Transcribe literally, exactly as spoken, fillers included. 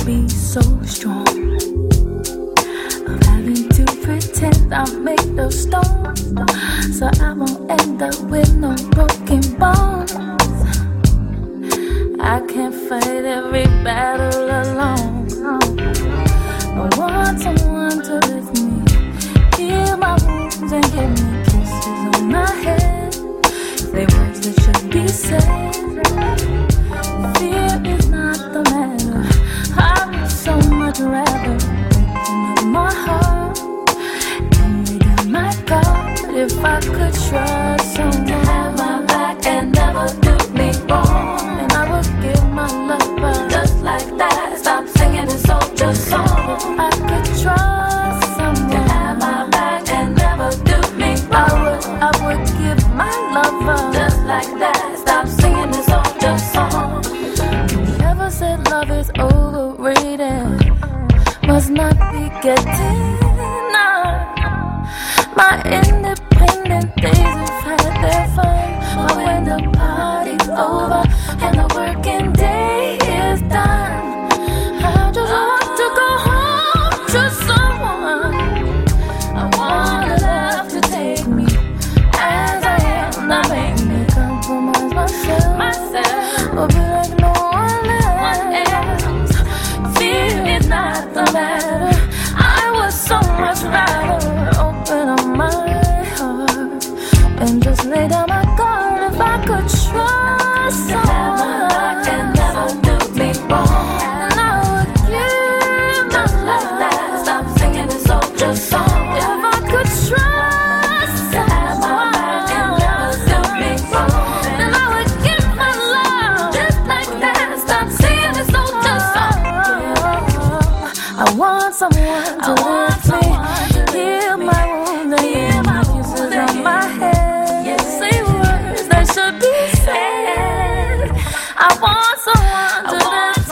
be so strong. I'm having to pretend I'm made of stone, so I won't end up with no broken bones. I can't fight every battle alone. I want someone to lift me, heal my wounds and give me kisses on my head. Say words that should be said. Fear is not the matter. I would so much rather open up my heart and lay down my guard. If I could trust someone to have my back and never do me wrong, and I would give my love up just like that. Stop singing this soldier song. I could trust someone to have my back and never do me wrong. I would, I would give my love up just like that. Stop singing this soldier song. Never said love is overrated. Must not be getting none. My independent days have had their fun, but when the party's over and the working day is done, I just want to go home to someone. I want a love to take me as I am, not make me compromise myself, myself, or be like no one else. Fear is not the matter. I would so much rather open up my heart and just lay down my guard. If I could trust someone and never do me wrong, and I would give my life. Stop singing this soldier song. If I could trust someone and never do me wrong, then I would give my love just like that. Stop singing this soldier song. I want someone to lift me, heal my wound and heal my kisses on my head. Say words that should be said. I want someone to lift